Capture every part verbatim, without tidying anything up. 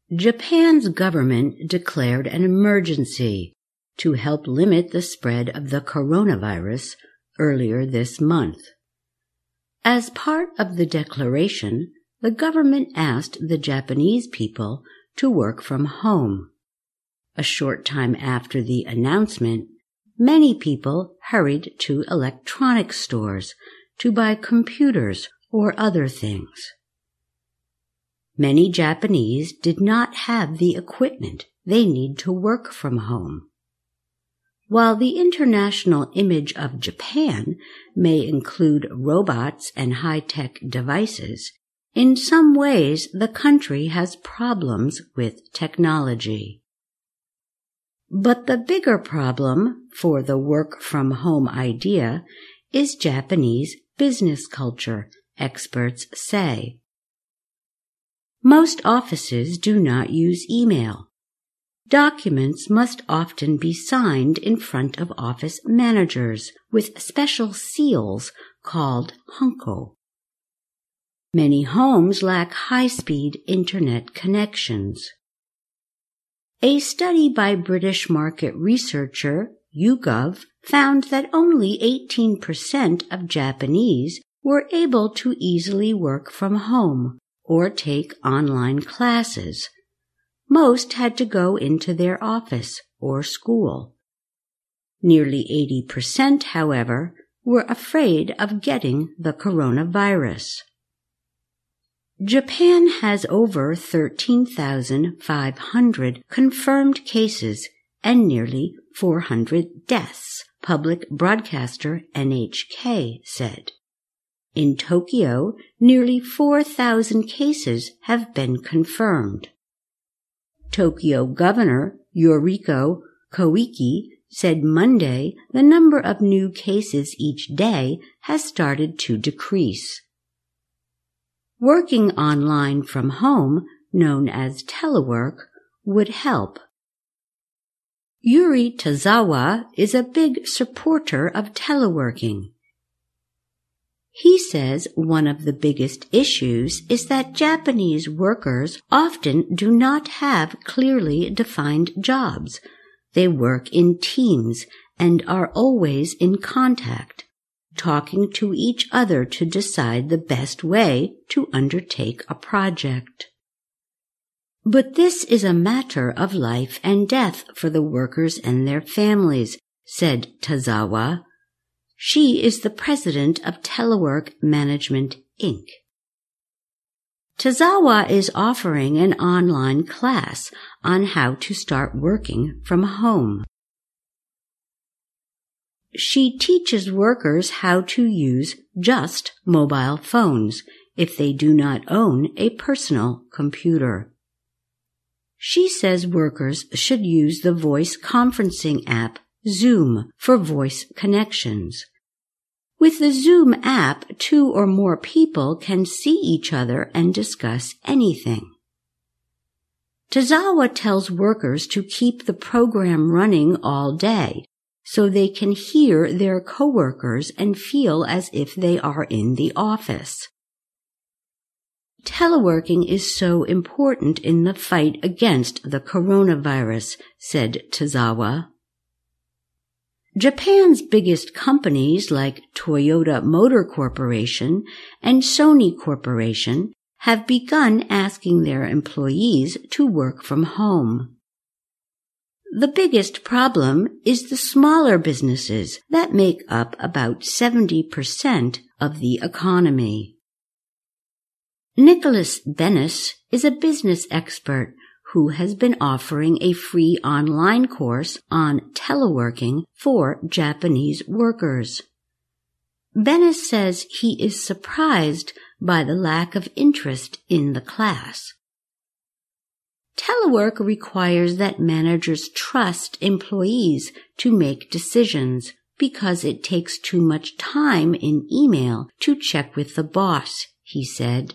Japan's government declared an emergency to help limit the spread of the coronavirus earlier this month. As part of the declaration, the government asked the Japanese people to work from home. A short time after the announcement, many people hurried to electronics stores to buy computers or other things. Many Japanese did not have the equipment they need to work from home. While the international image of Japan may include robots and high-tech devices, in some ways the country has problems with technology. But the bigger problem for the work-from-home idea is Japanese business culture, experts say. Most offices do not use email. Documents must often be signed in front of office managers with special seals called hanko. Many homes lack high-speed internet connections. A study by British market researcher YouGov found that only eighteen percent of Japanese were able to easily work from home or take online classes. Most had to go into their office or school. Nearly eighty percent, however, were afraid of getting the coronavirus. Japan has over thirteen thousand five hundred confirmed cases and nearly four hundred deaths, public broadcaster N H K said. In Tokyo, nearly four thousand cases have been confirmed. Tokyo Governor Yoriko Koike said Monday the number of new cases each day has started to decrease. Working online from home, known as telework, would help. Yuri Tazawa is a big supporter of teleworking. He says one of the biggest issues is that Japanese workers often do not have clearly defined jobs. They work in teams and are always in contact, talking to each other to decide the best way to undertake a project. But this is a matter of life and death for the workers and their families, said Tazawa. She is the president of Telework Management, Incorporated. Tazawa is offering an online class on how to start working from home. She teaches workers how to use just mobile phones if they do not own a personal computer. She says workers should use the voice conferencing app Zoom for voice connections. With the Zoom app, two or more people can see each other and discuss anything. Tazawa tells workers to keep the program running all day so they can hear their coworkers and feel as if they are in the office. Teleworking is so important in the fight against the coronavirus, said Tazawa. Japan's biggest companies like Toyota Motor Corporation and Sony Corporation have begun asking their employees to work from home. The biggest problem is the smaller businesses that make up about seventy percent of the economy. Nicholas Bennis is a business expert who has been offering a free online course on teleworking for Japanese workers. Bennis says he is surprised by the lack of interest in the class. Telework requires that managers trust employees to make decisions because it takes too much time in email to check with the boss, he said.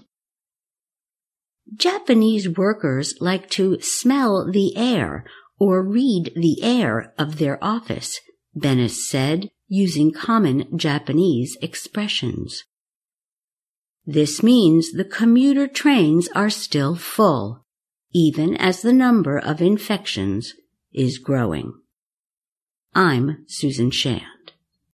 Japanese workers like to smell the air or read the air of their office, Bennis said, using common Japanese expressions. This means the commuter trains are still full. even as the number of infections is growing. I'm Susan Shan.